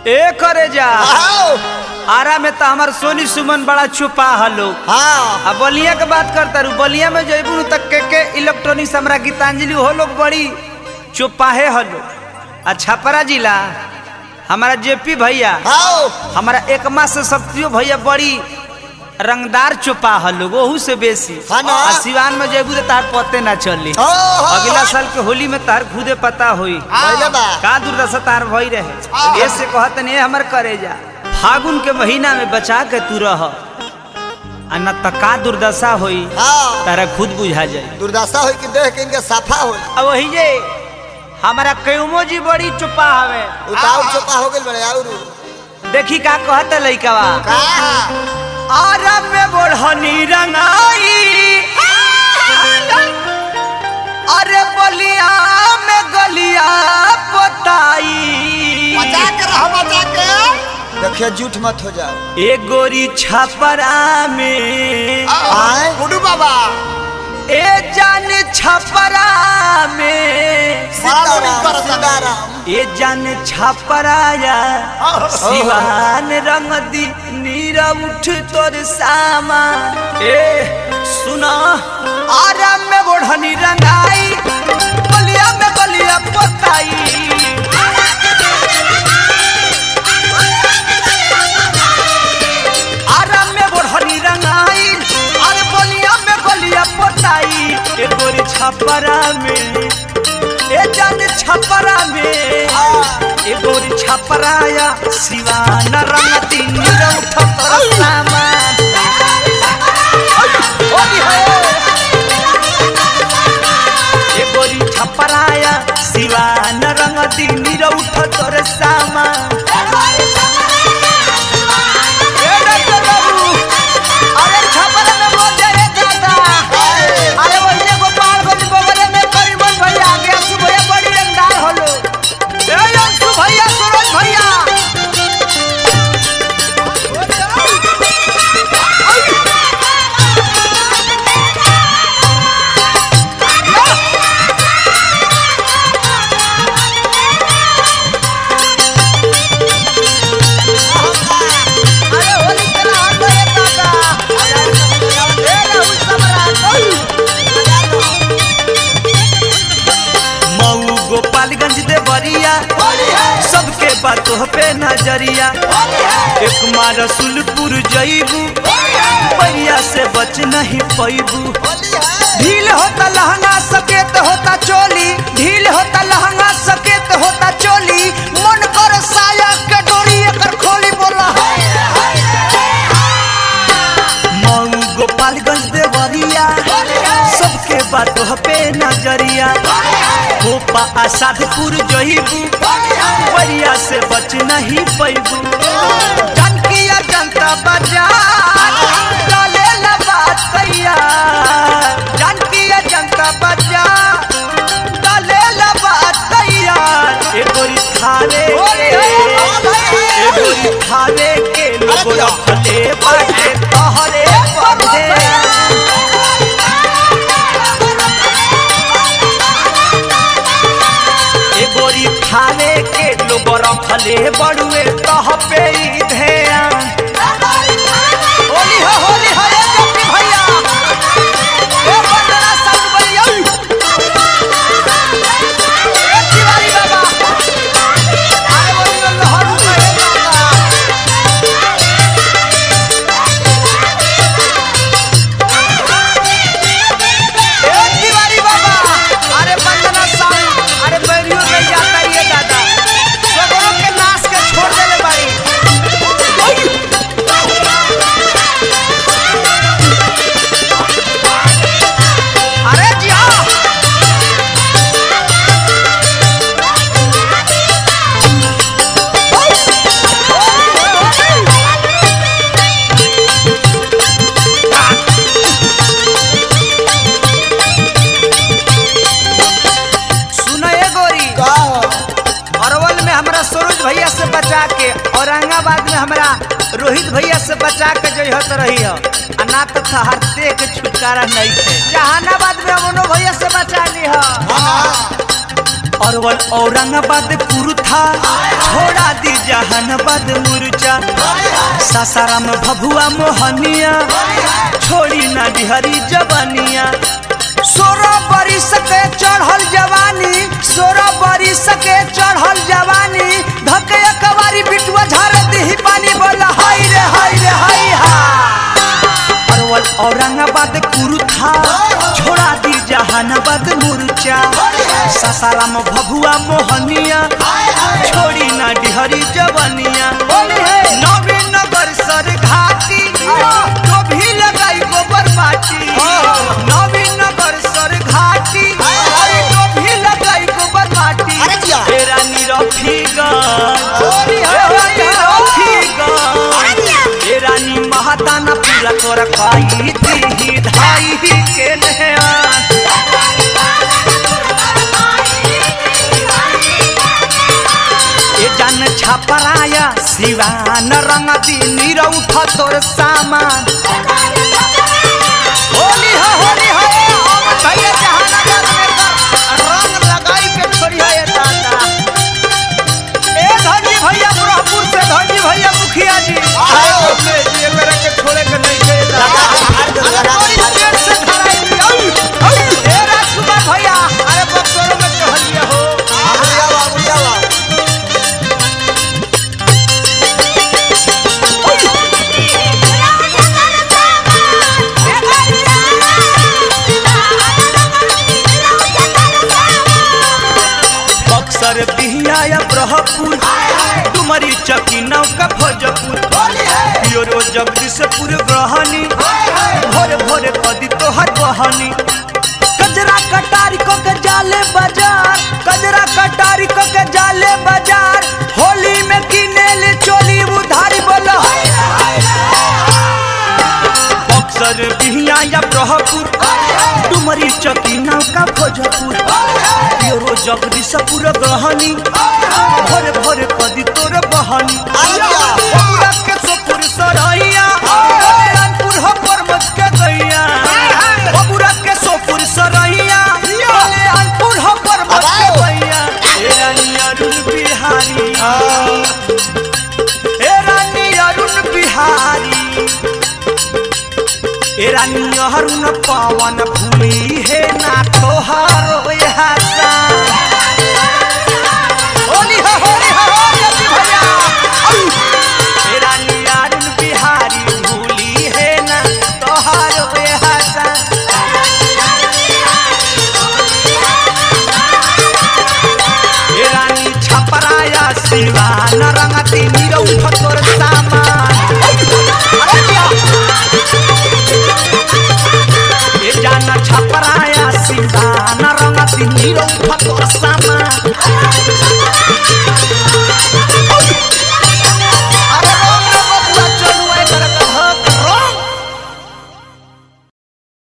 ए करे जा आरा में तो हमार सोनी सुमन बड़ा छुपा हलो। हाँ अब बलिया के बात करता रू, बलिया में जयबू तक के इलेक्ट्रॉनिक्स हमरा गीतांजलि हो लोग बड़ी चुपाहे हलो। आ छपरा जिला हमारा जेपी भैया, हमारा एकमा से शक्तियों भैया बड़ी रंगदार चुपा हलो, वहू से बेसी। सिवान में जयबू तो तार पते ना चली। अगला साल के होली में तार खुदे पता हुई का दुर्दशा तार भई रहे। ऐसे कहत नहीं हमर करे जा फागुन के महीना में बचा के तू रह, न तका दुर्दशा होई तारा खुद बुझा जाए। दुर्दशा होई कि देख के इनके साफा होई। अब वही जे हमारा कयूमो जी बड़ी चुपा हवे, उताव चुपा हो गेल बड़े और देखी का कहत लइकावा आरा में बोढ़नी रंगाई, अरे बलिया में गलिया पोताई। बचा के रहो, बचा के देखिए झूठ मत हो जाओ। एक गोरी छपरा में गुडू बाबा ए जान छपरा में ए जान छपराया सिवान रंग दी नीरा उठ तोर सामा। ए सुना आरा में बोढ़नी रंगाई, बलिया में बलिया पोताई। आरा में बोढ़नी रंगाई, अरे बलिया में बलिया पोताई। ए गोरी छपरा में ए जान छपरा में ए गोरी छपराया सिवान रंग तीन उठ तोर सामान। ए गोरी छपराया सिवान रंग तीन उठ तोर सामान। सबके बातों पे नजरिया एक मार रसूलपुर जईबू, बढ़िया से बच नहीं पैबू। ढील होता लहंगा सकेत होता चोली, ढील होता लहंगा सकेत होता चोली। मन कर साया के डोरी एकर खोली बोला मऊ गोपालगंज देवरिया सबके बातों पे नजरिया। गोपा आसादपुर जईबू, बढ़िया से बच नहीं पैबू। जनकिया जनता बाजार डाले ला बात कैया, जनकिया जनता बाजार डाले ला बात कैया। ए गोरी थारे के लोग रखले बाटे तोहरे पढ़े। खाने के लोग रखले बड़ुए तह पे ध्यान। होली हो होली हो रे जपी भैया ए बंदना सब बलिया ए तिवारी बाबा अरे बोली लहर उठे बाबा। ए तिवारी बाबा अरे बंदना सब अरे बैरियो में जाता दादा सगरों के नाश के छोड़ देले बाड़ी। अरे जी हाँ सुनो ये गोरी अरवल में हमरा सरोज भैया से बचा के, औरंगाबाद में हमरा रोहित भैया से बचा के जइहत रही हो। ना तो हरते के छुटकारा नहीं थे। जहानाबाद में अमनो भैया से बचा ली हो। अव्वल औरंगाबाद कुरुथा छोड़ा दी जहानाबाद मुर्चा सासाराम भभुआ मोहनिया छोड़ी ना डिहरी जवानिया 16 बरिस के चढ़ल जवानी 16 बरिस के चढ़ल जवानी धके एकबारी बिटुआ झाड़ दी पानी बोला हाय रे हाय रे हाय हा अरवल औरंगाबाद कुरुथा छोड़ा दी जहानाबाद मुर्चा सासाराम भभुआ मोहनिया छोड़ी ना डिहरी जवानिया नवीन नगर सर घाटी तो भी लगाई गोबर माटी नवीन नगर सर घाटी तो भी लगाई गोबर माटी तेरा रानी महादाना पूरा तोरा खाई दी धाई के नहवान जान छपराया सिवान रंग दी नीरव उठा तोर सामान होली हो भैया जहानाबाद में रंग लगाई के छोड़िया ये दादा ए धनी भैया ब्रह्मपुर से धनी भैया मुखिया जी ये मेरे के छोड़े के नहीं के पेट से धराई ए राजकुमार भैया अरे बक्सरों में कहलिए हो बिहिया ब्रह्मपुर तुम्हारी चकी नौका भोजपुर प्योरो जगदीशपुर ग्रहणी भोरे भोरे कदी तोहर बहनी कजरा कटारी को के जाले बाजार कजरा कटारी को के जाले बाजार होली में किने ले चोली उधारी बोलो बक्सर बिहिया ब्रह्मपुर तुम्हारी चकी नौका भोजपुर प्योरो जगदीशपुर ग्रहणी भोरे भोरे कदी तोर बहनी बबुरा के सोपुर सरैया कानपुर हो परमत के गैया बबुरा के सोपुर सरैया कानपुर हो परमत के गैया ए रानी अरुण बिहारी ए रानी अरुण बिहारी ए रानी अरुण पवन भूमि है ना तोहारो हसा होली हो जल्दी भैया ए रानी अरुण बिहारी भूली है ना तोहारो हसा ए रानी छपराया सिवान रंगती नीरव तोर सामा